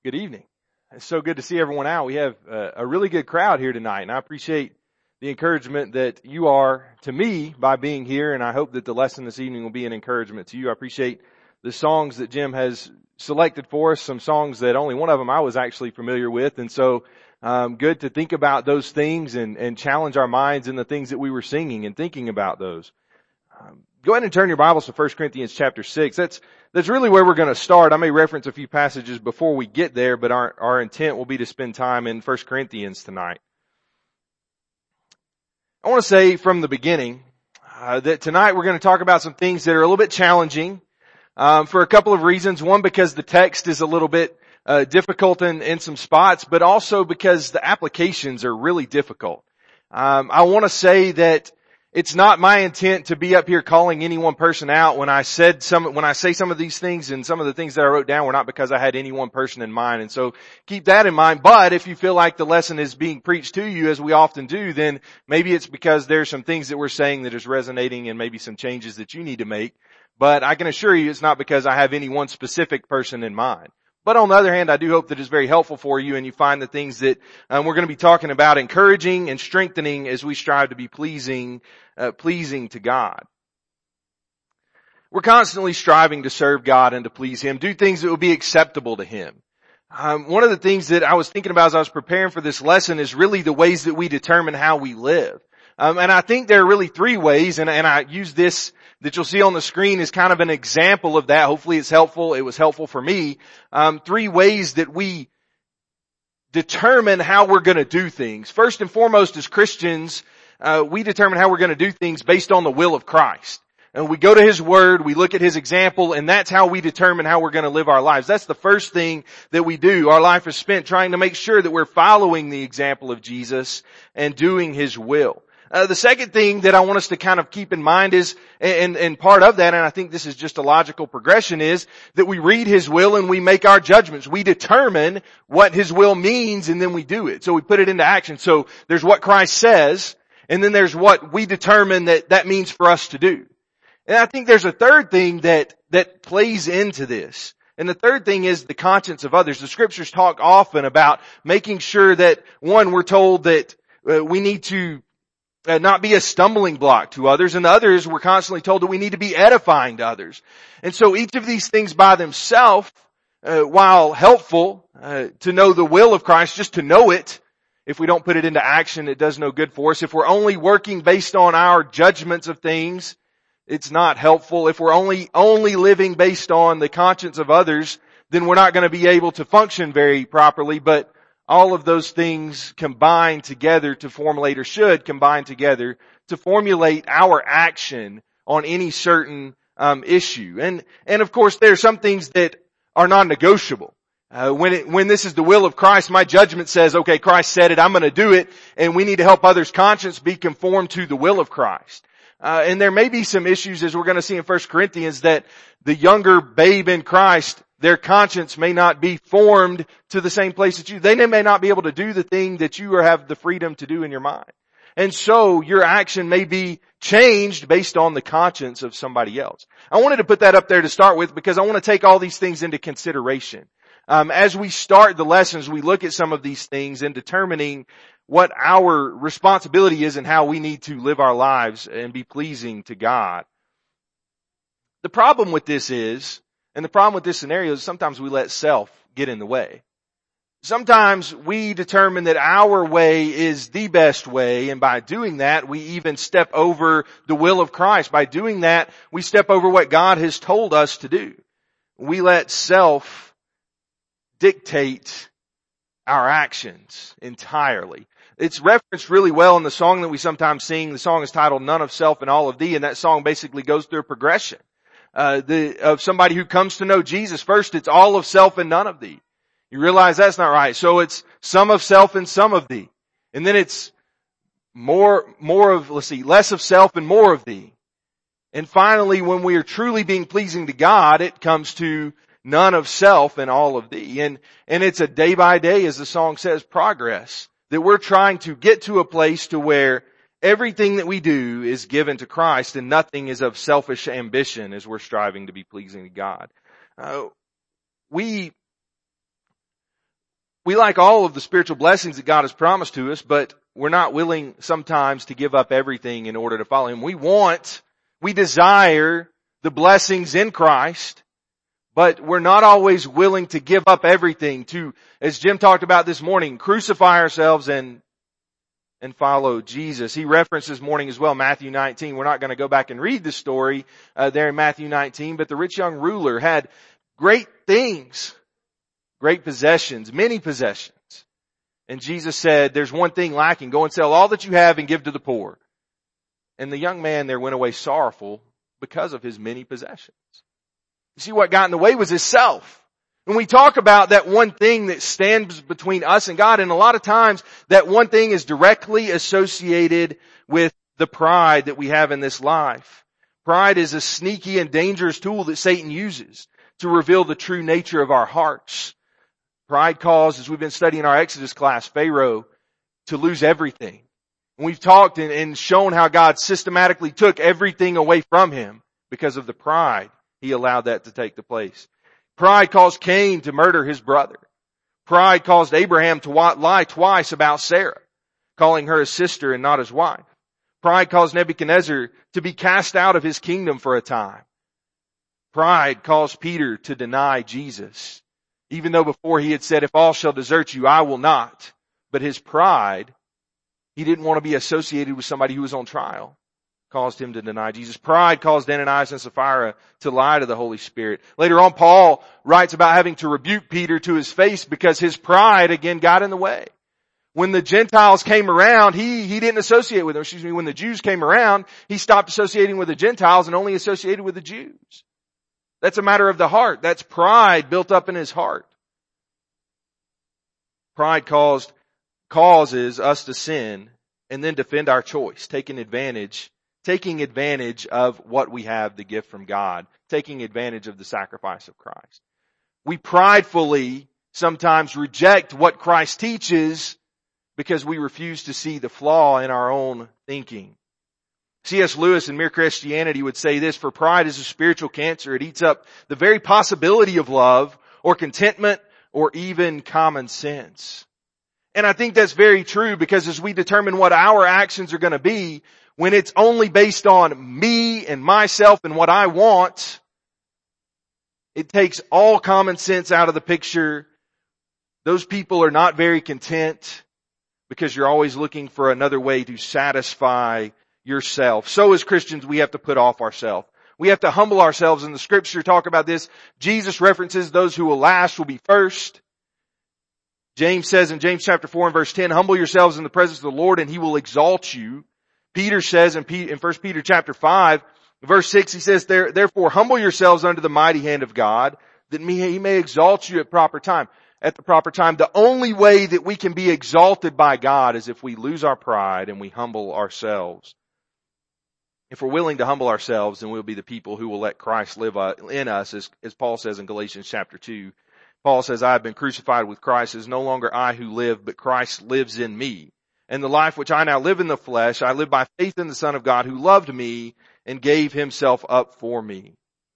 Good evening. It's so good to see everyone out. We have a really good crowd here tonight, and I appreciate the encouragement that you are to me by being here, and I hope that the lesson this evening will be an encouragement to you. I appreciate the songs that Jim has selected for us, some songs that only one of them I was actually familiar with, and so good to think about those things and challenge our minds in the things that we were singing and thinking about those. Go ahead and turn your Bibles to 1 Corinthians chapter 6. That's really where we're going to start. I may reference a few passages before we get there, but our intent will be to spend time in 1 Corinthians tonight. I want to say from the beginning that tonight we're going to talk about some things that are a little bit challenging for a couple of reasons. One, because the text is a little bit difficult in some spots, but also because the applications are really difficult. I want to say that it's not my intent to be up here calling any one person out. When I say some of these things and some of the things that I wrote down were not because I had any one person in mind. And so keep that in mind. But if you feel like the lesson is being preached to you, as we often do, then maybe it's because there's some things that we're saying that is resonating and maybe some changes that you need to make. But I can assure you it's not because I have any one specific person in mind. But on the other hand, I do hope that it's very helpful for you and you find the things that we're going to be talking about encouraging and strengthening as we strive to be pleasing to God. We're constantly striving to serve God and to please Him, do things that will be acceptable to Him. One of the things that I was thinking about as I was preparing for this lesson is really the ways that we determine how we live. And I think there are really three ways, and I use this that you'll see on the screen as kind of an example of that. Hopefully it's helpful. It was helpful for me. Three ways that we determine how we're going to do things. First and foremost, as Christians, we determine how we're going to do things based on the will of Christ. And we go to His Word, we look at His example, and that's how we determine how we're going to live our lives. That's the first thing that we do. Our life is spent trying to make sure that we're following the example of Jesus and doing His will. The second thing that I want us to kind of keep in mind is, and part of that, and I think this is just a logical progression, is that we read His will and we make our judgments. We determine what His will means and then we do it. So we put it into action. So there's what Christ says, and then there's what we determine that means for us to do. And I think there's a third thing that plays into this. And the third thing is the conscience of others. The scriptures talk often about making sure that, one, we're told that we need to not be a stumbling block to others, and others, we're constantly told that we need to be edifying to others. And so each of these things by themselves, while helpful to know the will of Christ, just to know it, if we don't put it into action, it does no good for us. If we're only working based on our judgments of things, it's not helpful. If we're only living based on the conscience of others, then we're not going to be able to function very properly. But all of those things combine together to formulate, or should combine together to formulate our action on any certain issue. And of course, there are some things that are non-negotiable. When this is the will of Christ, my judgment says, okay, Christ said it, I'm going to do it, and we need to help others' conscience be conformed to the will of Christ. And there may be some issues, as we're going to see in 1 Corinthians, that the younger babe in Christ, their conscience may not be formed to the same place that you. They may not be able to do the thing that you have the freedom to do in your mind. And so your action may be changed based on the conscience of somebody else. I wanted to put that up there to start with because I want to take all these things into consideration. As we start the lessons, we look at some of these things in determining what our responsibility is and how we need to live our lives and be pleasing to God. The problem with this is, and the problem with this scenario is sometimes we let self get in the way. Sometimes we determine that our way is the best way, and by doing that, we even step over the will of Christ. By doing that, we step over what God has told us to do. We let self dictate our actions entirely. It's referenced really well in the song that we sometimes sing. The song is titled None of Self and All of Thee, and that song basically goes through a progression of somebody who comes to know Jesus. First, it's all of self and none of thee. You realize that's not right. So it's some of self and some of thee. And then it's less of self and more of thee. And finally, when we are truly being pleasing to God, it comes to none of self and all of thee. And it's a day by day, as the song says, progress, that we're trying to get to a place to where everything that we do is given to Christ and nothing is of selfish ambition as we're striving to be pleasing to God. We We like all of the spiritual blessings that God has promised to us, but we're not willing sometimes to give up everything in order to follow Him. We desire the blessings in Christ, but we're not always willing to give up everything to, as Jim talked about this morning, crucify ourselves and follow Jesus. He referenced this morning as well, Matthew 19. We're not going to go back and read the story there in Matthew 19, but the rich young ruler had great things, great possessions, many possessions. And Jesus said, there's one thing lacking. Go and sell all that you have and give to the poor. And the young man there went away sorrowful because of his many possessions. You see, what got in the way was his self. When we talk about that one thing that stands between us and God, and a lot of times that one thing is directly associated with the pride that we have in this life. Pride is a sneaky and dangerous tool that Satan uses to reveal the true nature of our hearts. Pride caused, as we've been studying our Exodus class, Pharaoh to lose everything. And we've talked and shown how God systematically took everything away from him because of the pride. He allowed that to take the place. Pride caused Cain to murder his brother. Pride caused Abraham to lie twice about Sarah, calling her his sister and not his wife. Pride caused Nebuchadnezzar to be cast out of his kingdom for a time. Pride caused Peter to deny Jesus, even though before he had said, if all shall desert you, I will not. But his pride, he didn't want to be associated with somebody who was on trial, caused him to deny Jesus. Pride caused Ananias and Sapphira to lie to the Holy Spirit. Later on, Paul writes about having to rebuke Peter to his face because his pride again got in the way. When the Gentiles came around, he didn't associate with them. When the Jews came around, he stopped associating with the Gentiles and only associated with the Jews. That's a matter of the heart. That's pride built up in his heart. Pride causes us to sin and then defend our choice, taking advantage of what we have, the gift from God, taking advantage of the sacrifice of Christ. We pridefully sometimes reject what Christ teaches because we refuse to see the flaw in our own thinking. C.S. Lewis in Mere Christianity would say this, for pride is a spiritual cancer. It eats up the very possibility of love or contentment or even common sense. And I think that's very true because as we determine what our actions are going to be, when it's only based on me and myself and what I want, it takes all common sense out of the picture. Those people are not very content because you're always looking for another way to satisfy yourself. So as Christians, we have to put off ourselves. We have to humble ourselves. In the scripture talk about this. Jesus references those who will last will be first. James says in James chapter 4 and verse 10, humble yourselves in the presence of the Lord and he will exalt you. Peter says in 1 Peter chapter 5, verse 6, he says, therefore humble yourselves under the mighty hand of God that he may exalt you at proper time. At the proper time. The only way that we can be exalted by God is if we lose our pride and we humble ourselves. If we're willing to humble ourselves, then we'll be the people who will let Christ live in us, as Paul says in Galatians chapter 2. Paul says, I have been crucified with Christ. It is no longer I who live, but Christ lives in me. And the life which I now live in the flesh, I live by faith in the Son of God who loved me and gave himself up for me.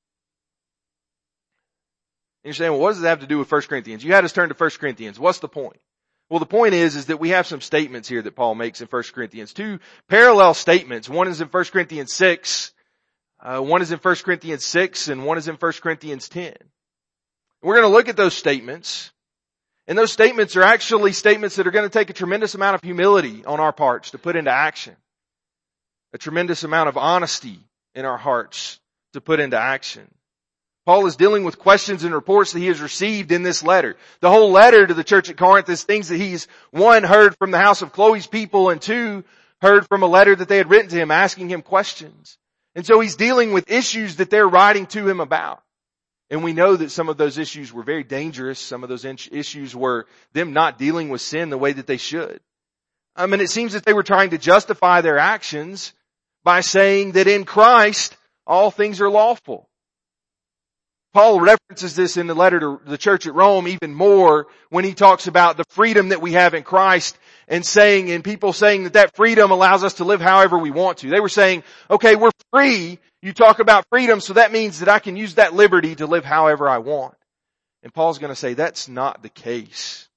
And you're saying, well, what does that have to do with 1 Corinthians? You had us turn to 1 Corinthians. What's the point? Well, the point is that we have some statements here that Paul makes in 1 Corinthians. Two parallel statements. One is in 1 Corinthians 6. One is in 1 Corinthians 6 and one is in 1 Corinthians 10. We're going to look at those statements. And those statements are actually statements that are going to take a tremendous amount of humility on our parts to put into action. A tremendous amount of honesty in our hearts to put into action. Paul is dealing with questions and reports that he has received in this letter. The whole letter to the church at Corinth is things that he's, one, heard from the house of Chloe's people, and two, heard from a letter that they had written to him asking him questions. And so he's dealing with issues that they're writing to him about. And we know that some of those issues were very dangerous. Some of those issues were them not dealing with sin the way that they should. And it seems that they were trying to justify their actions by saying that in Christ all things are lawful. Paul references this in the letter to the church at Rome even more when he talks about the freedom that we have in Christ and people saying that freedom allows us to live however we want to. They were saying, okay, we're free. You talk about freedom, so that means that I can use that liberty to live however I want. And Paul's going to say that's not the case.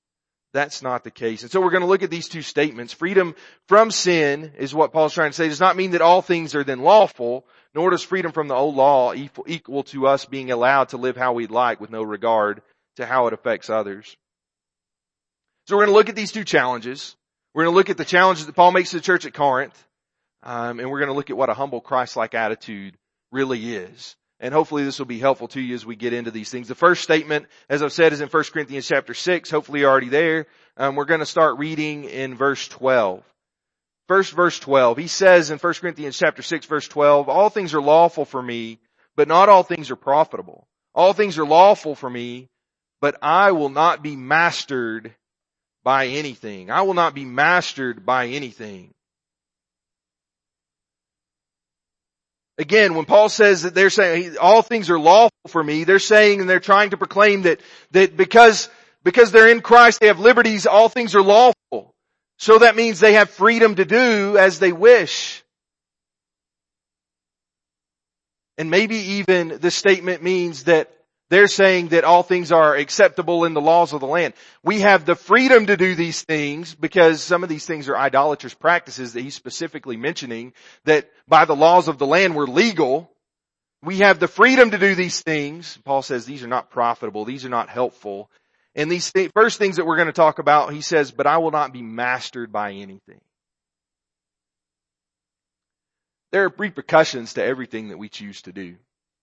That's not the case. And so we're going to look at these two statements. Freedom from sin is what Paul's trying to say. It does not mean that all things are then lawful, nor does freedom from the old law equal to us being allowed to live how we'd like with no regard to how it affects others. So we're going to look at these two challenges. We're going to look at the challenges that Paul makes to the church at Corinth. And we're going to look at what a humble Christ-like attitude really is. And hopefully this will be helpful to you as we get into these things. The first statement, as I've said, is in 1 Corinthians chapter 6. Hopefully you're already there. We're going to start reading in verse 12. First, verse 12. He says in 1 Corinthians chapter 6, verse 12, all things are lawful for me, but not all things are profitable. All things are lawful for me, but I will not be mastered by anything. I will not be mastered by anything. Again, when Paul says that they're saying all things are lawful for me, they're saying and they're trying to proclaim that because they're in Christ, they have liberties, all things are lawful. So that means they have freedom to do as they wish. And maybe even the statement means that they're saying that all things are acceptable in the laws of the land. We have the freedom to do these things because some of these things are idolatrous practices that he's specifically mentioning that by the laws of the land were legal. We have the freedom to do these things. Paul says these are not profitable. These are not helpful. And these first things that we're going to talk about, he says, but I will not be mastered by anything. There are repercussions to everything that we choose to do.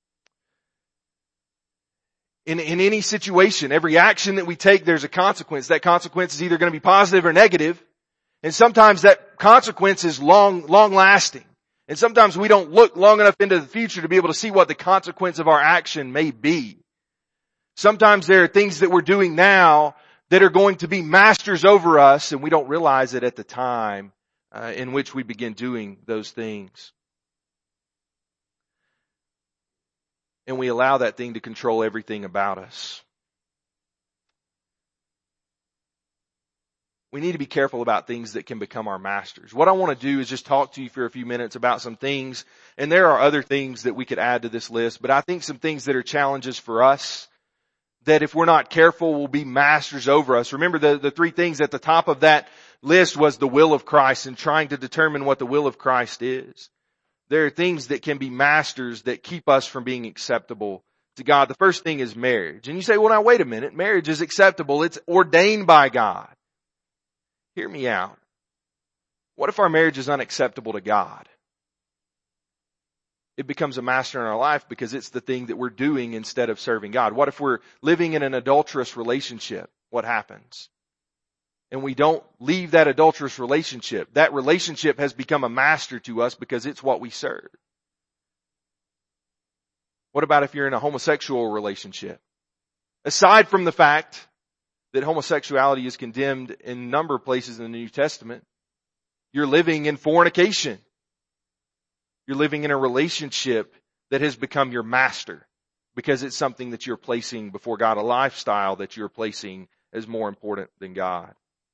In any situation, every action that we take, there's a consequence. That consequence is either going to be positive or negative. And sometimes that consequence is long lasting. And sometimes we don't look long enough into the future to be able to see what the consequence of our action may be. Sometimes there are things that we're doing now that are going to be masters over us, and we don't realize it at the time in which we begin doing those things. And we allow that thing to control everything about us. We need to be careful about things that can become our masters. What I want to do is just talk to you for a few minutes about some things, and there are other things that we could add to this list, but I think some things that are challenges for us that if we're not careful will be masters over us. Remember the three things at the top of that list was the will of Christ and trying to determine what the will of Christ is. There are things that can be masters that keep us from being acceptable to God. The first thing is marriage. And you say, well, now wait a minute. Marriage is acceptable. It's ordained by God. Hear me out. What if our marriage is unacceptable to God? It becomes a master in our life because it's the thing that we're doing instead of serving God. What if we're living in an adulterous relationship? What happens? And we don't leave that adulterous relationship. That relationship has become a master to us because it's what we serve. What about if you're in a homosexual relationship? Aside from the fact that homosexuality is condemned in a number of places in the New Testament, you're living in fornication. You're living in a relationship that has become your master because it's something that you're placing before God, a lifestyle that you're placing as more important than God.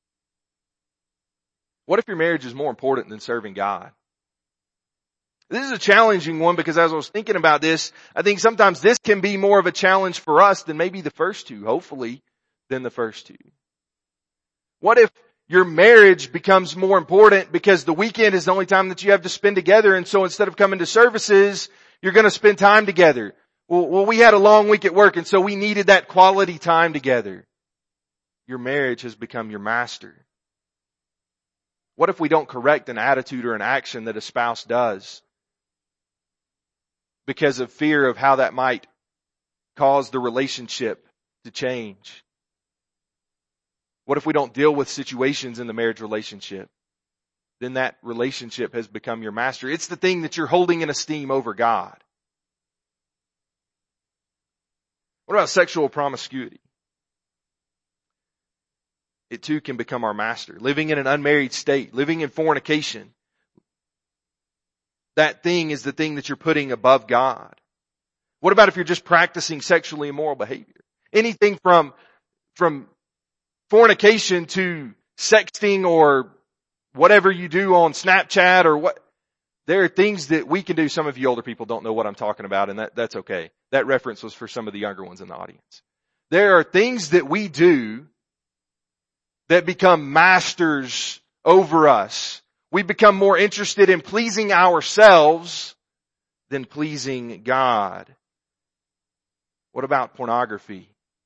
What if your marriage is more important than serving God? This is a challenging one because as I was thinking about this, I think sometimes this can be more of a challenge for us than maybe the first two, hopefully, than the first two. What if your marriage becomes more important because the weekend is the only time that you have to spend together, and so instead of coming to services, you're going to spend time together? Well, we had a long week at work, and so we needed that quality time together. Your marriage has become your master. What if we don't correct an attitude or an action that a spouse does because of fear of how that might cause the relationship to change? What if we don't deal with situations in the marriage relationship? Then that relationship has become your master. It's the thing that you're holding in esteem over God. What about sexual promiscuity? It too can become our master. Living in an unmarried state, living in fornication. That thing is the thing that you're putting above God. What about if you're just practicing sexually immoral behavior? Anything from fornication to sexting or whatever you do on Snapchat or what. There are things that we can do. Some of you older people don't know what I'm talking about, and that's okay. That reference was for some of the younger ones in the audience. There are things that we do that become masters over us. We become more interested in pleasing ourselves than pleasing God. What about pornography?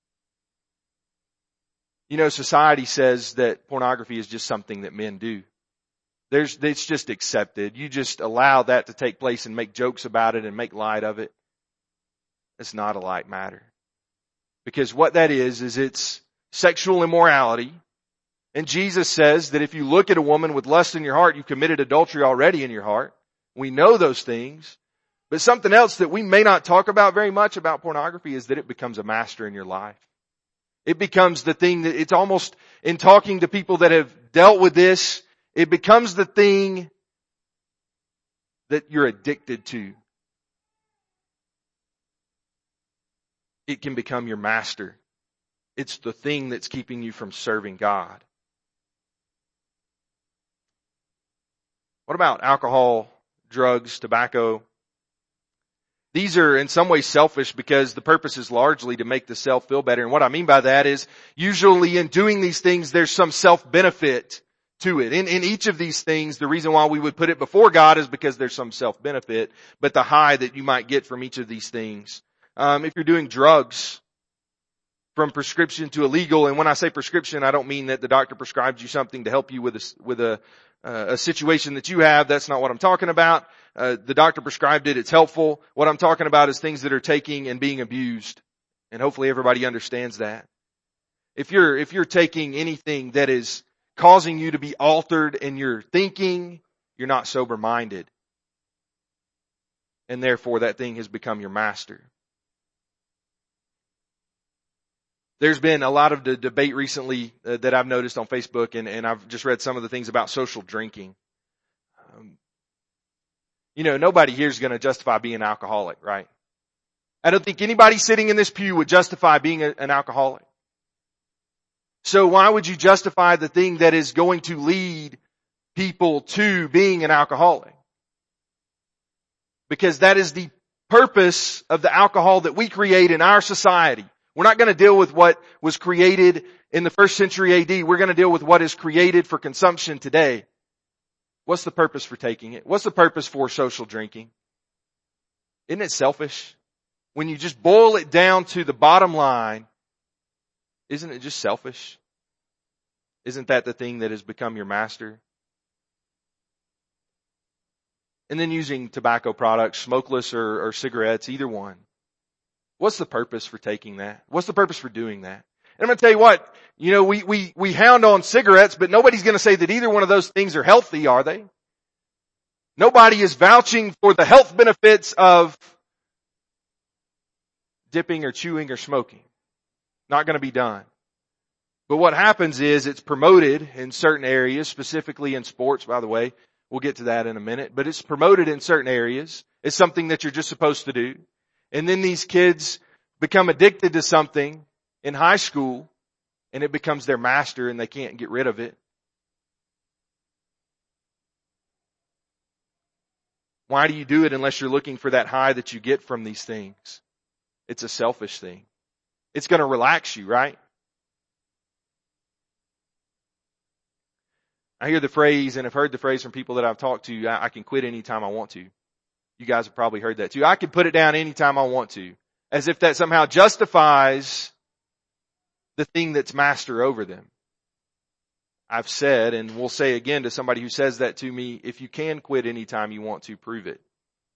You know, society says that pornography is just something that men do. It's just accepted. You just allow that to take place and make jokes about it and make light of it. It's not a light matter. Because what that is it's sexual immorality. And Jesus says that if you look at a woman with lust in your heart, you've committed adultery already in your heart. We know those things. But something else that we may not talk about very much about pornography is that it becomes a master in your life. It becomes the thing that it's almost, in talking to people that have dealt with this, it becomes the thing that you're addicted to. It can become your master. It's the thing that's keeping you from serving God. What about alcohol, drugs, tobacco? These are in some ways selfish because the purpose is largely to make the self feel better. And what I mean by that is usually in doing these things, there's some self-benefit to it. In each of these things, the reason why we would put it before God is because there's some self-benefit, but the high that you might get from each of these things. If you're doing drugs, from prescription to illegal, and when I say prescription, I don't mean that the doctor prescribes you something to help you with a situation that you have. That's not what I'm talking about. The doctor prescribed it. It's helpful. What I'm talking about is things that are taking and being abused. And hopefully everybody understands that. If you're taking anything that is causing you to be altered in your thinking, you're not sober-minded. And therefore that thing has become your master. There's been a lot of the debate recently that I've noticed on Facebook, and I've just read some of the things about social drinking. Nobody here is going to justify being an alcoholic, right? I don't think anybody sitting in this pew would justify being an alcoholic. So why would you justify the thing that is going to lead people to being an alcoholic? Because that is the purpose of the alcohol that we create in our society. We're not going to deal with what was created in the first century AD. We're going to deal with what is created for consumption today. What's the purpose for taking it? What's the purpose for social drinking? Isn't it selfish? When you just boil it down to the bottom line, isn't it just selfish? Isn't that the thing that has become your master? And then using tobacco products, smokeless or cigarettes, either one. What's the purpose for taking that? What's the purpose for doing that? And I'm going to tell you what, we hound on cigarettes, but nobody's going to say that either one of those things are healthy, are they? Nobody is vouching for the health benefits of dipping or chewing or smoking. Not going to be done. But what happens is it's promoted in certain areas, specifically in sports, by the way. We'll get to that in a minute. But it's promoted in certain areas. It's something that you're just supposed to do. And then these kids become addicted to something in high school, and it becomes their master and they can't get rid of it. Why do you do it unless you're looking for that high that you get from these things? It's a selfish thing. It's going to relax you, right? I hear the phrase, and have heard the phrase from people that I've talked to, I can quit anytime I want to. You guys have probably heard that too. I can put it down anytime I want to. As if that somehow justifies the thing that's master over them. I've said, and will say again to somebody who says that to me, if you can quit anytime you want to, prove it.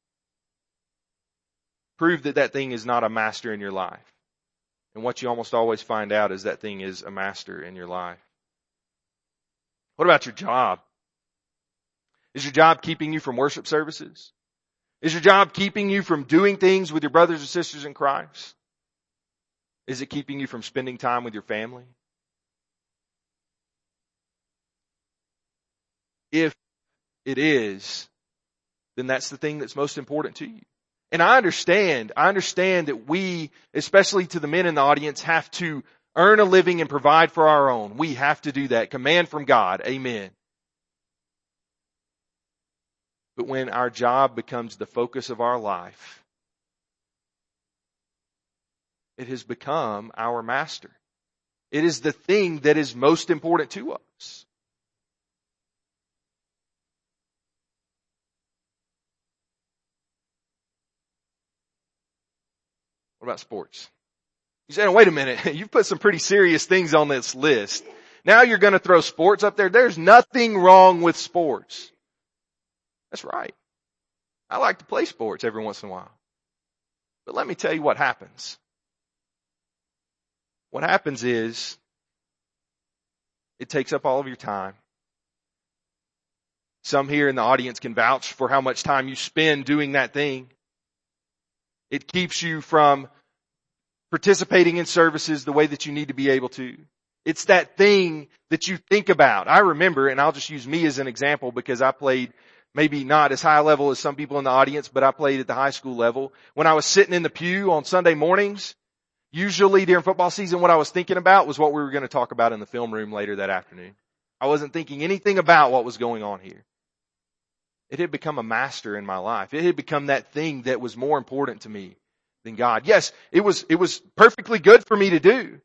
Prove that that thing is not a master in your life. And what you almost always find out is that thing is a master in your life. What about your job? Is your job keeping you from worship services? Is your job keeping you from doing things with your brothers and sisters in Christ? Is it keeping you from spending time with your family? If it is, then that's the thing that's most important to you. And I understand that we, especially to the men in the audience, have to earn a living and provide for our own. We have to do that. Command from God. Amen. But when our job becomes the focus of our life, it has become our master. It is the thing that is most important to us. What about sports? You say, wait a minute, you've put some pretty serious things on this list. Now you're going to throw sports up there. There's nothing wrong with sports. That's right. I like to play sports every once in a while. But let me tell you what happens. What happens is it takes up all of your time. Some here in the audience can vouch for how much time you spend doing that thing. It keeps you from participating in services the way that you need to be able to. It's that thing that you think about. I remember, and I'll just use me as an example because I played maybe not as high level as some people in the audience, but I played at the high school level. When I was sitting in the pew on Sunday mornings, usually during football season, what I was thinking about was what we were going to talk about in the film room later that afternoon. I wasn't thinking anything about what was going on here. It had become a master in my life. It had become that thing that was more important to me than God. Yes, it was perfectly good for me to do.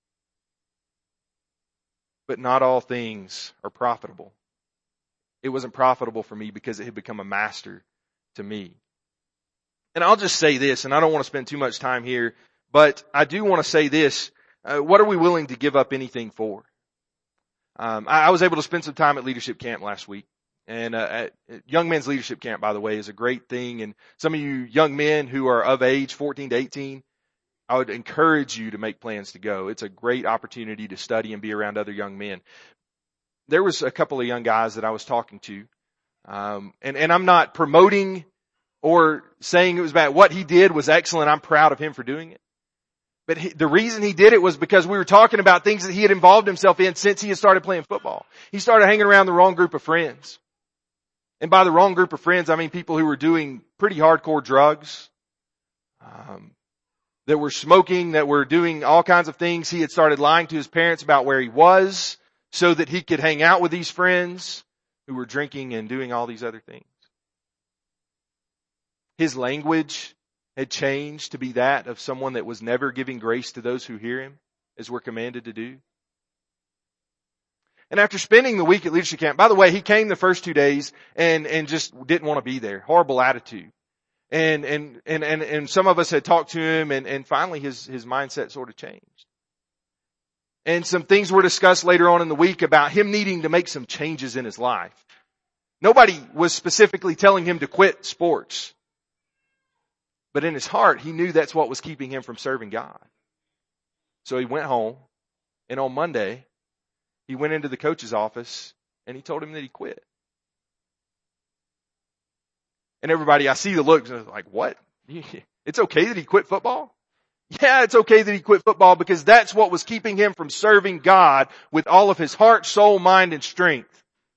But not all things are profitable. It wasn't profitable for me because it had become a master to me. And I'll just say this, and I don't want to spend too much time here, but I do want to say this. What are we willing to give up anything for? I was able to spend some time at leadership camp last week. And Young Men's Leadership Camp, by the way, is a great thing. And some of you young men who are of age, 14 to 18, I would encourage you to make plans to go. It's a great opportunity to study and be around other young men. There was a couple of young guys that I was talking to. And I'm not promoting or saying it was bad. What he did was excellent. I'm proud of him for doing it. But the reason he did it was because we were talking about things that he had involved himself in since he had started playing football. He started hanging around the wrong group of friends. And by the wrong group of friends, I mean people who were doing pretty hardcore drugs, that were smoking, that were doing all kinds of things. He had started lying to his parents about where he was so that he could hang out with these friends who were drinking and doing all these other things. His language had changed to be that of someone that was never giving grace to those who hear him, as we're commanded to do. And after spending the week at leadership camp, by the way, he came the first 2 days and just didn't want to be there. Horrible attitude. And some of us had talked to him and finally his mindset sort of changed. And some things were discussed later on in the week about him needing to make some changes in his life. Nobody was specifically telling him to quit sports. But in his heart, he knew that's what was keeping him from serving God. So he went home, and on Monday, he went into the coach's office and he told him that he quit. And everybody, I see the looks and like, what? It's okay that he quit football? Yeah, it's okay that he quit football because that's what was keeping him from serving God with all of his heart, soul, mind, and strength.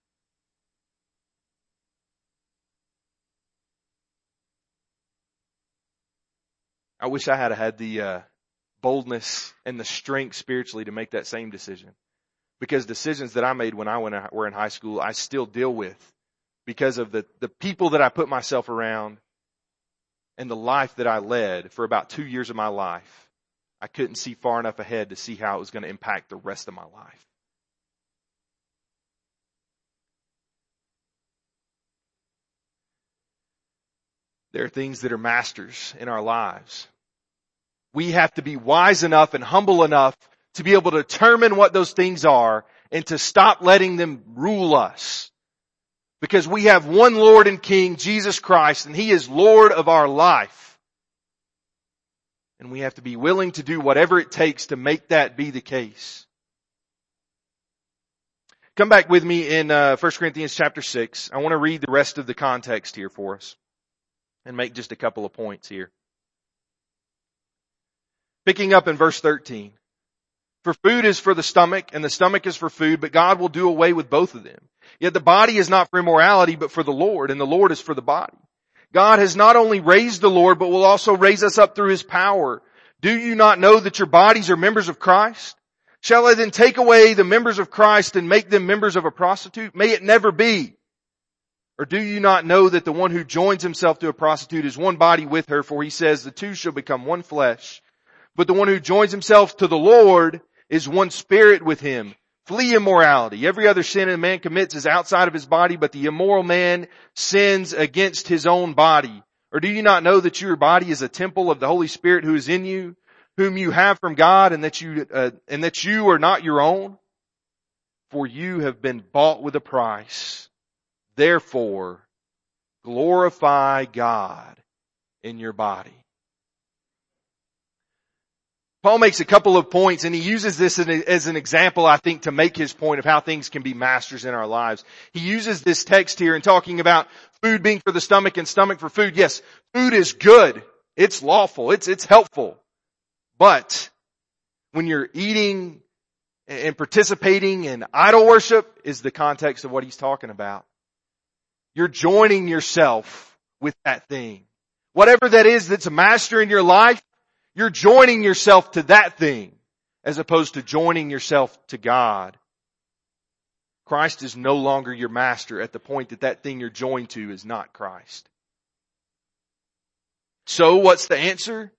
I wish I had had the boldness and the strength spiritually to make that same decision. Because decisions that I made when I were in high school, I still deal with because of the people that I put myself around and the life that I led for about 2 years of my life. I couldn't see far enough ahead to see how it was going to impact the rest of my life. There are things that are masters in our lives. We have to be wise enough and humble enough to be able to determine what those things are and to stop letting them rule us. Because we have one Lord and King, Jesus Christ, and He is Lord of our life. And we have to be willing to do whatever it takes to make that be the case. Come back with me in 1 Corinthians chapter 6. I want to read the rest of the context here for us and make just a couple of points here. Picking up in verse 13. For food is for the stomach, and the stomach is for food, but God will do away with both of them. Yet the body is not for immorality, but for the Lord, and the Lord is for the body. God has not only raised the Lord, but will also raise us up through His power. Do you not know that your bodies are members of Christ? Shall I then take away the members of Christ and make them members of a prostitute? May it never be. Or do you not know that the one who joins himself to a prostitute is one body with her? For He says the two shall become one flesh. But the one who joins himself to the Lord is one spirit with him. Flee immorality. Every other sin a man commits is outside of his body, but the immoral man sins against his own body. Or do you not know that your body is a temple of the Holy Spirit who is in you, whom you have from God, and that you are not your own? For you have been bought with a price. Therefore, glorify God in your body. Paul makes a couple of points, and he uses this as an example, I think, to make his point of how things can be masters in our lives. He uses this text here in talking about food being for the stomach and stomach for food. Yes, food is good. It's lawful. It's helpful. But when you're eating and participating in idol worship is the context of what he's talking about. You're joining yourself with that thing. Whatever that is that's a master in your life, you're joining yourself to that thing as opposed to joining yourself to God. Christ is no longer your master at the point that that thing you're joined to is not Christ. So what's the answer?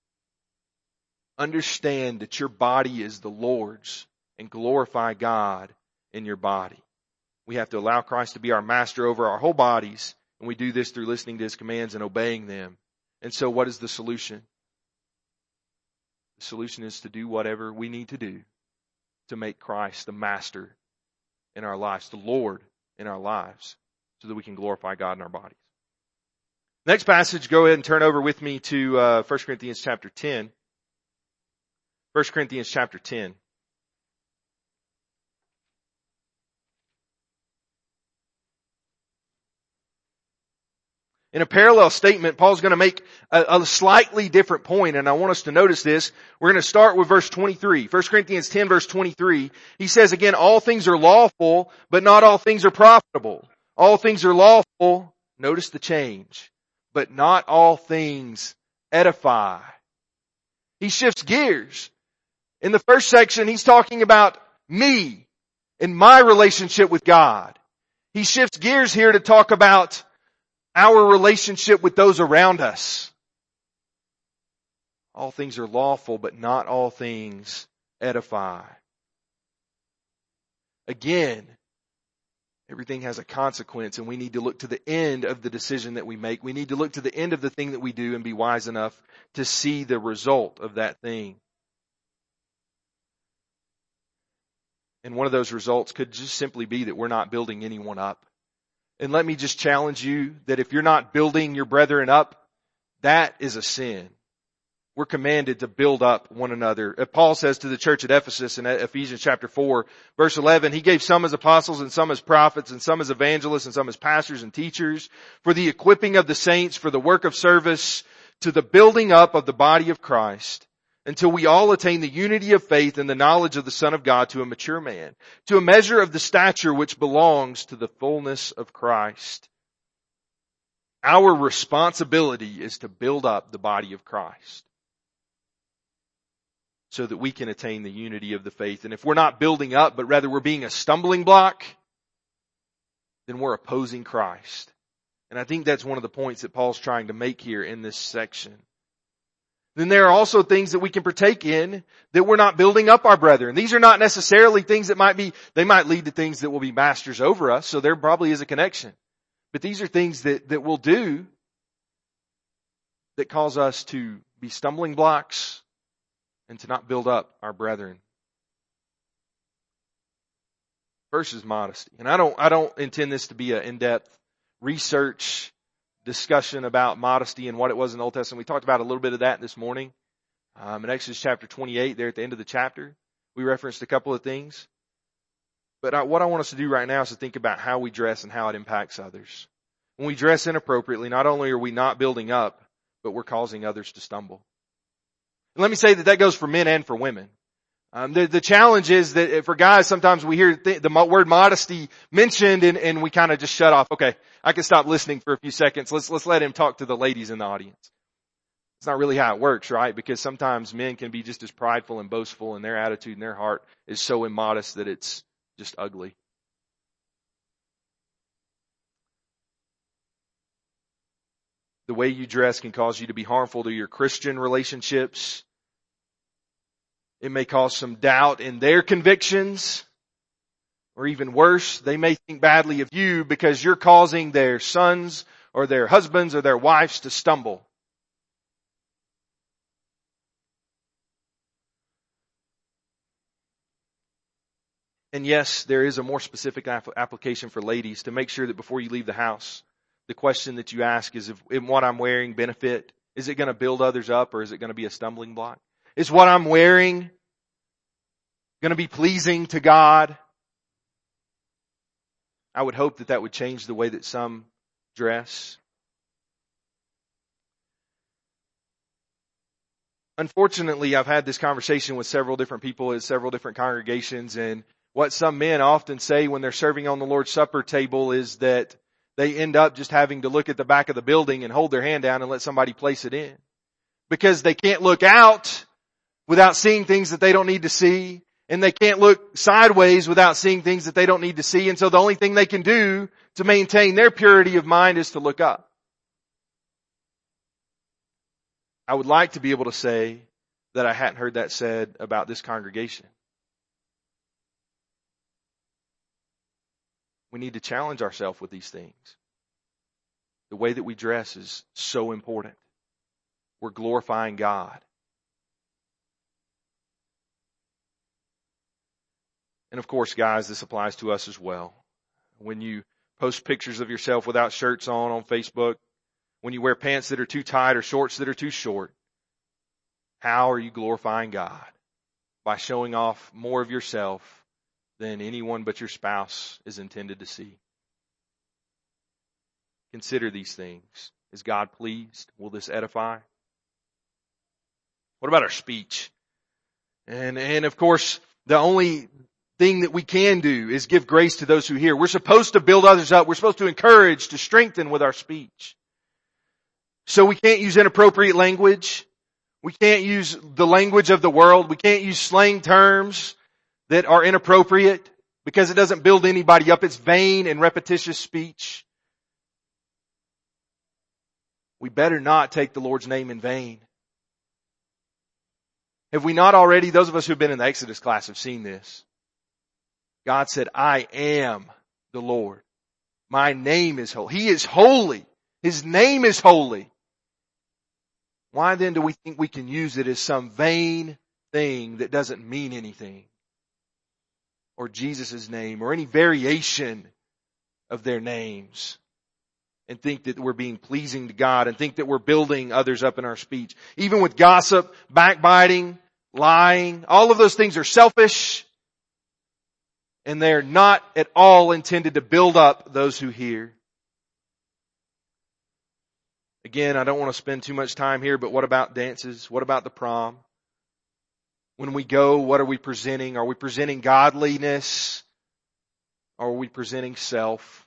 Understand that your body is the Lord's and glorify God in your body. We have to allow Christ to be our master over our whole bodies, and we do this through listening to His commands and obeying them. And so what is the solution? The solution is to do whatever we need to do to make Christ the master in our lives, the Lord in our lives, so that we can glorify God in our bodies. Next passage, go ahead and turn over with me to 1 Corinthians chapter 10. 1 Corinthians chapter 10. In a parallel statement, Paul's going to make a slightly different point, and I want us to notice this. We're going to start with verse 23. 1 Corinthians 10 verse 23. He says again, all things are lawful, but not all things are profitable. All things are lawful, notice the change, but not all things edify. He shifts gears. In the first section, he's talking about me and my relationship with God. He shifts gears here to talk about our relationship with those around us. All things are lawful, but not all things edify. Again, everything has a consequence, and we need to look to the end of the decision that we make. We need to look to the end of the thing that we do and be wise enough to see the result of that thing. And one of those results could just simply be that we're not building anyone up. And let me just challenge you that if you're not building your brethren up, that is a sin. We're commanded to build up one another. Paul says to the church at Ephesus in Ephesians chapter 4, verse 11, he gave some as apostles and some as prophets and some as evangelists and some as pastors and teachers for the equipping of the saints, for the work of service, to the building up of the body of Christ, until we all attain the unity of faith and the knowledge of the Son of God, to a mature man, to a measure of the stature which belongs to the fullness of Christ. Our responsibility is to build up the body of Christ so that we can attain the unity of the faith. And if we're not building up, but rather we're being a stumbling block, then we're opposing Christ. And I think that's one of the points that Paul's trying to make here in this section. Then there are also things that we can partake in that we're not building up our brethren. These are not necessarily things that they might lead to things that will be masters over us, so there probably is a connection. But these are things that we'll do that cause us to be stumbling blocks and to not build up our brethren. First is modesty. And I don't intend this to be an in-depth research discussion about modesty and what it was in the Old Testament. We talked about a little bit of that this morning. In Exodus chapter 28, there at the end of the chapter, we referenced a couple of things. But what I want us to do right now is to think about how we dress and how it impacts others. When we dress inappropriately, not only are we not building up, but we're causing others to stumble. And let me say that goes for men and for women. The challenge is that for guys, sometimes we hear the word modesty mentioned and we kind of just shut off. Okay, I can stop listening for a few seconds. Let's let him talk to the ladies in the audience. It's not really how it works, right? Because sometimes men can be just as prideful and boastful, and their attitude and their heart is so immodest that it's just ugly. The way you dress can cause you to be harmful to your Christian relationships. It may cause some doubt in their convictions. Or even worse, they may think badly of you because you're causing their sons or their husbands or their wives to stumble. And yes, there is a more specific application for ladies to make sure that before you leave the house, the question that you ask is, if what I'm wearing benefit? Is it going to build others up, or is it going to be a stumbling block? Is what I'm wearing going to be pleasing to God? I would hope that would change the way that some dress. Unfortunately, I've had this conversation with several different people at several different congregations, and what some men often say when they're serving on the Lord's Supper table is that they end up just having to look at the back of the building and hold their hand down and let somebody place it in. Because they can't look out without seeing things that they don't need to see. And they can't look sideways without seeing things that they don't need to see. And so the only thing they can do to maintain their purity of mind is to look up. I would like to be able to say that I hadn't heard that said about this congregation. We need to challenge ourselves with these things. The way that we dress is so important. We're glorifying God. And of course, guys, this applies to us as well. When you post pictures of yourself without shirts on Facebook, when you wear pants that are too tight or shorts that are too short, how are you glorifying God? By showing off more of yourself than anyone but your spouse is intended to see. Consider these things. Is God pleased? Will this edify? What about our speech? And of course, the only thing that we can do is give grace to those who hear. We're supposed to build others up. We're supposed to encourage, to strengthen with our speech. So we can't use inappropriate language. We can't use the language of the world. We can't use slang terms that are inappropriate because it doesn't build anybody up. It's vain and repetitious speech. We better not take the Lord's name in vain. Have we not already, those of us who have been in the Exodus class have seen this. God said, I am the Lord. My name is holy. He is holy. His name is holy. Why then do we think we can use it as some vain thing that doesn't mean anything? Or Jesus' name, or any variation of their names, and think that we're being pleasing to God, and think that we're building others up in our speech. Even with gossip, backbiting, lying, all of those things are selfish, and they're not at all intended to build up those who hear. Again, I don't want to spend too much time here, but what about dances? What about the prom? When we go, what are we presenting? Are we presenting godliness? Or are we presenting self?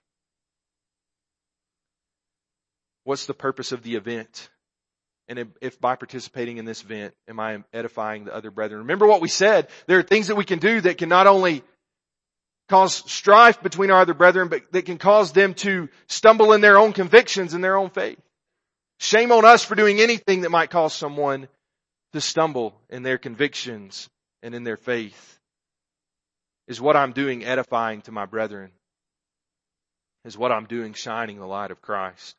What's the purpose of the event? And if by participating in this event, am I edifying the other brethren? Remember what we said. There are things that we can do that can not only cause strife between our other brethren, but that can cause them to stumble in their own convictions and their own faith. Shame on us for doing anything that might cause someone to stumble in their convictions and in their faith. Is what I'm doing edifying to my brethren? Is what I'm doing shining the light of Christ?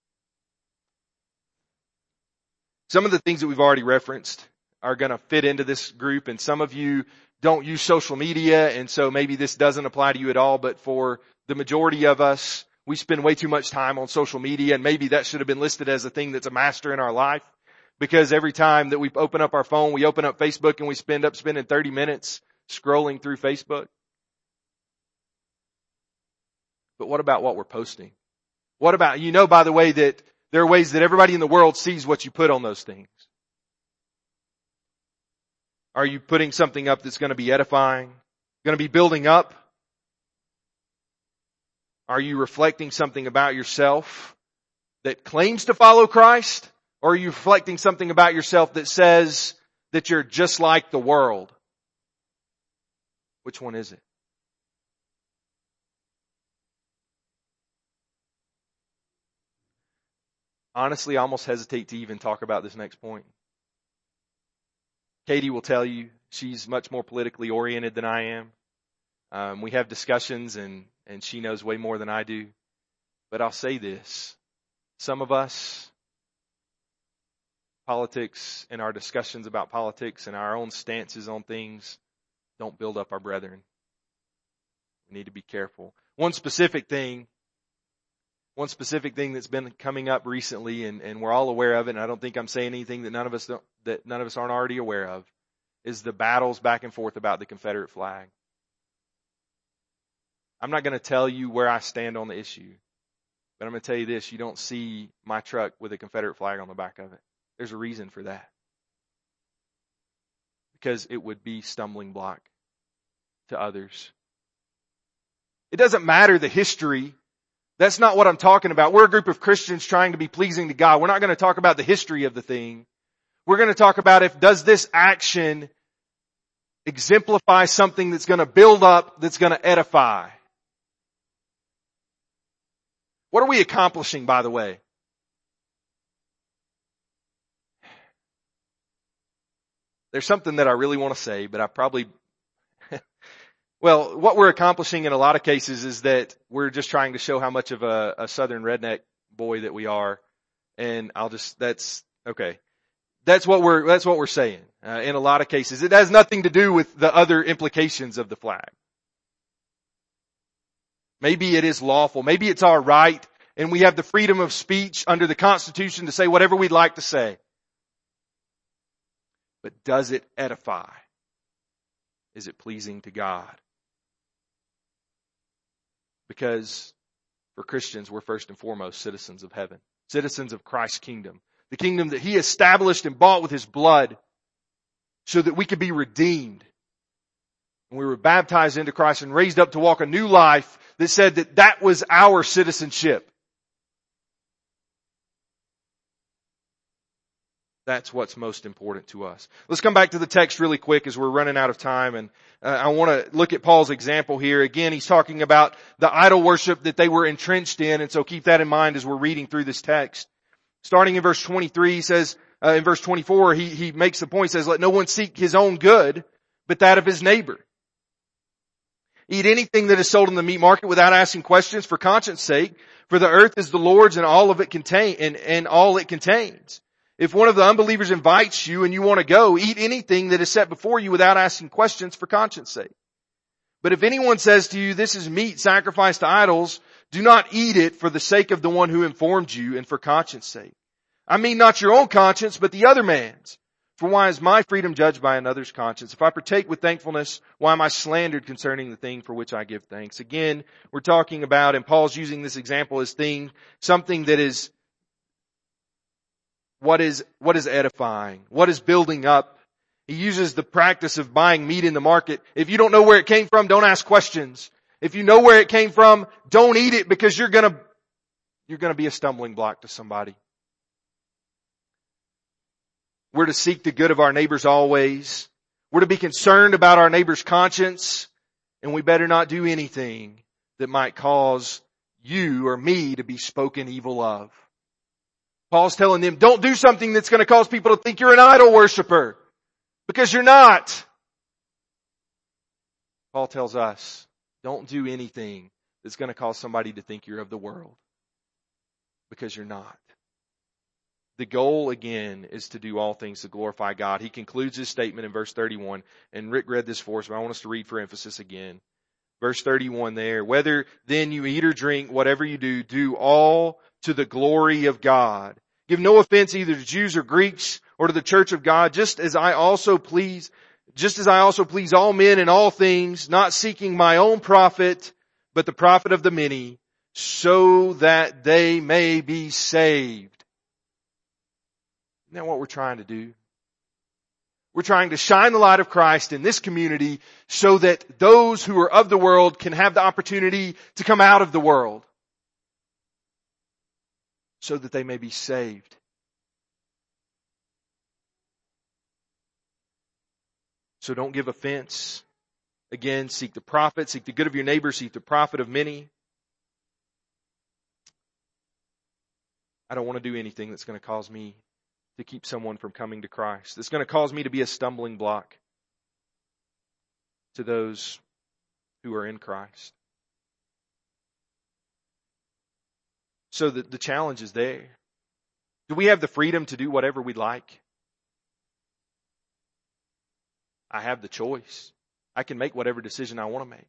Some of the things that we've already referenced are going to fit into this group, and some of you don't use social media, and so maybe this doesn't apply to you at all, but for the majority of us, we spend way too much time on social media, and maybe that should have been listed as a thing that's a master in our life. Because every time that we open up our phone, we open up Facebook and we spending 30 minutes scrolling through Facebook. But what about what we're posting? What about, by the way, that there are ways that everybody in the world sees what you put on those things. Are you putting something up that's going to be edifying? Going to be building up? Are you reflecting something about yourself that claims to follow Christ? Or are you reflecting something about yourself that says that you're just like the world? Which one is it? Honestly, I almost hesitate to even talk about this next point. Katie will tell you She's much more politically oriented than I am. We have discussions and she knows way more than I do. But I'll say this. Some of us, politics and our discussions about politics and our own stances on things don't build up our brethren. We need to be careful. One specific thing that's been coming up recently, and we're all aware of it, and I don't think I'm saying anything that none of us aren't already aware of, is the battles back and forth about the Confederate flag. I'm not going to tell you where I stand on the issue, but I'm going to tell you this: you don't see my truck with a Confederate flag on the back of it. There's a reason for that. Because it would be stumbling block to others. It doesn't matter the history. That's not what I'm talking about. We're a group of Christians trying to be pleasing to God. We're not going to talk about the history of the thing. We're going to talk about does this action exemplify something that's going to build up, that's going to edify. What are we accomplishing, by the way? There's something that I really want to say, but I probably, well, what we're accomplishing in a lot of cases is that we're just trying to show how much of a southern redneck boy that we are. And that's okay. That's what we're saying. In a lot of cases, it has nothing to do with the other implications of the flag. Maybe it is lawful. Maybe it's our right. And we have the freedom of speech under the Constitution to say whatever we'd like to say. But does it edify? Is it pleasing to God? Because for Christians, we're first and foremost citizens of heaven. Citizens of Christ's kingdom. The kingdom that He established and bought with His blood so that we could be redeemed. And we were baptized into Christ and raised up to walk a new life that said that was our citizenship. That's what's most important to us. Let's come back to the text really quick as we're running out of time. And I want to look at Paul's example here. Again, he's talking about the idol worship that they were entrenched in. And so keep that in mind as we're reading through this text. Starting in verse 23, he says, in verse 24, he makes the point, he says, let no one seek his own good, but that of his neighbor. Eat anything that is sold in the meat market without asking questions for conscience sake, for the earth is the Lord's and all of it and all it contains. If one of the unbelievers invites you and you want to go, eat anything that is set before you without asking questions for conscience sake. But if anyone says to you, this is meat sacrificed to idols, do not eat it for the sake of the one who informed you and for conscience sake. I mean not your own conscience, but the other man's. For why is my freedom judged by another's conscience? If I partake with thankfulness, why am I slandered concerning the thing for which I give thanks? Again, we're talking about, and Paul's using this example as something that is what is edifying? What is building up? He uses the practice of buying meat in the market. If you don't know where it came from, don't ask questions. If you know where it came from, don't eat it because you're gonna be a stumbling block to somebody. We're to seek the good of our neighbors always. We're to be concerned about our neighbor's conscience, and we better not do anything that might cause you or me to be spoken evil of. Paul's telling them, don't do something that's going to cause people to think you're an idol worshiper. Because you're not. Paul tells us, don't do anything that's going to cause somebody to think you're of the world. Because you're not. The goal, again, is to do all things to glorify God. He concludes his statement in verse 31. And Rick read this for us, but I want us to read for emphasis again. Verse 31 there. Whether then you eat or drink, whatever you do, do all to the glory of God. Give no offense either to Jews or Greeks or to the church of God, just as I also please all men in all things, not seeking my own profit, but the profit of the many, so that they may be saved. Isn't that what we're trying to do? We're trying to shine the light of Christ in this community so that those who are of the world can have the opportunity to come out of the world. So that they may be saved. So don't give offense. Again, seek the profit, seek the good of your neighbor, seek the profit of many. I don't want to do anything that's going to cause me to keep someone from coming to Christ. That's going to cause me to be a stumbling block. to those who are in Christ. So the challenge is there. Do we have the freedom to do whatever we'd like? I have the choice. I can make whatever decision I want to make.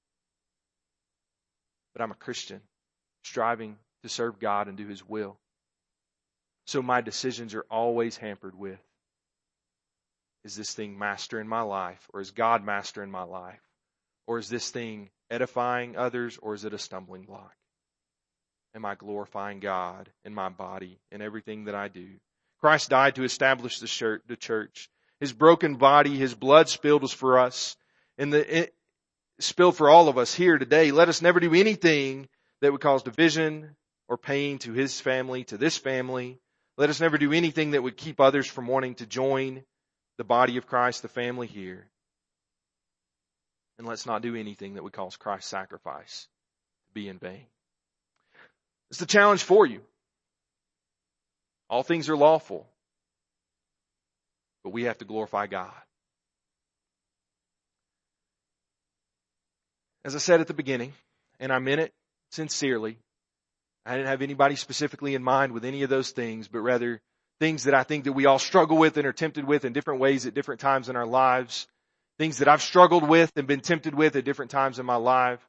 But I'm a Christian, striving to serve God and do His will. So my decisions are always hampered with, is this thing master in my life? Or is God master in my life? Or is this thing edifying others? Or is it a stumbling block? Am I glorifying God in my body in everything that I do? Christ died to establish the church. His broken body, His blood spilled was for us. And it spilled for all of us here today. Let us never do anything that would cause division or pain to His family, to this family. Let us never do anything that would keep others from wanting to join the body of Christ, the family here. And let's not do anything that would cause Christ's sacrifice to be in vain. It's the challenge for you. All things are lawful, but we have to glorify God. As I said at the beginning, and I meant it sincerely, I didn't have anybody specifically in mind with any of those things, but rather things that I think that we all struggle with and are tempted with in different ways at different times in our lives. Things that I've struggled with and been tempted with at different times in my life.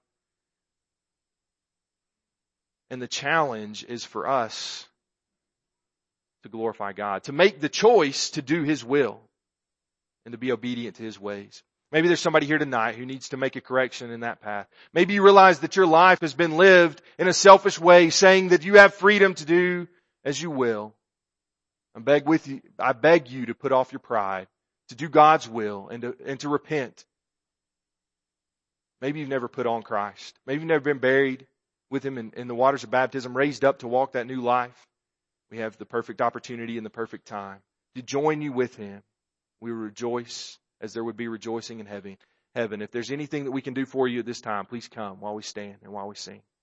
And the challenge is for us to glorify God, to make the choice to do His will and to be obedient to His ways. Maybe there's somebody here tonight who needs to make a correction in that path. Maybe you realize that your life has been lived in a selfish way, saying that you have freedom to do as you will. I beg you to put off your pride, to do God's will and to repent. Maybe you've never put on Christ. Maybe you've never been buried with Him in the waters of baptism, raised up to walk that new life. We have the perfect opportunity and the perfect time to join you with Him. We rejoice as there would be rejoicing in heaven. If there's anything that we can do for you at this time, please come while we stand and while we sing.